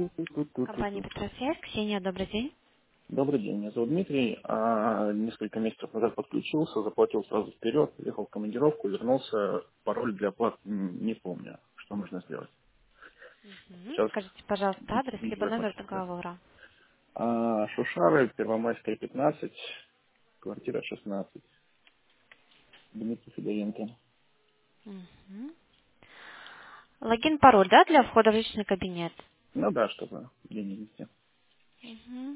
Компания Петросвязь. Ксения, добрый день. Добрый день, меня зовут Дмитрий. Несколько месяцев назад подключился, заплатил сразу вперед, ехал в командировку, вернулся, пароль для оплат не помню, что нужно сделать. Мгм. Сейчас Скажите, пожалуйста, адрес не либо номер закончился. Да. договора. Шушары, Первомайская, 15, квартира 16, Дмитрий Федоренко. Мгм. Логин, пароль, да, для входа в личный кабинет? Ну да, чтобы деньги нести. Мгм.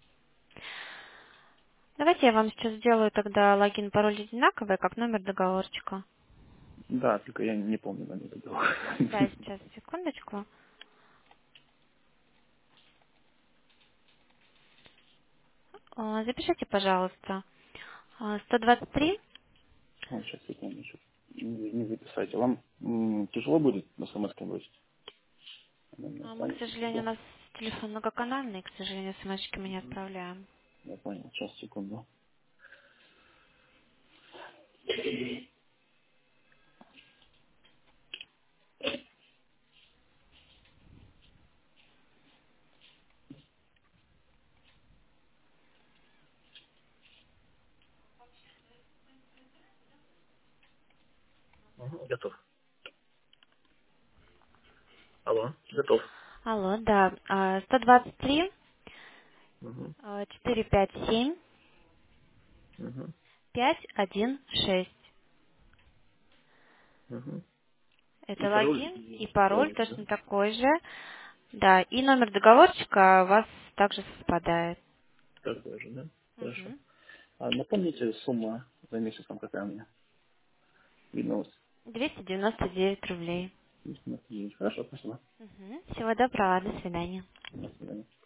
Давайте я вам сейчас сделаю тогда логин, пароль одинаковый, как номер договорчика. Да, только я не помню номер договора. Да, сейчас, секундочку. Запишите, пожалуйста. 123. Сейчас секундочку. Не записайте. Вам тяжело будет на смс бросить? Она мне Мы, к останется сожалению, у всегда. нас телефон многоканальный, к сожалению, смс-очки мы не отправляем. Я понял. Сейчас, секунду. Готов. Алло, готов. Алло, да. 123 Угу, 457 угу, 516. угу. И Это пароль, логин и и пароль пароль, да? точно такой же. Да, и номер договорчика у вас также совпадает. Так даже, да? Хорошо. Мгм. Напомните, сумма за месяц там какая у меня? Видно, у вас 299 рублей. есть. Хорошо, спасибо. Всего доброго, до свидания. До свидания.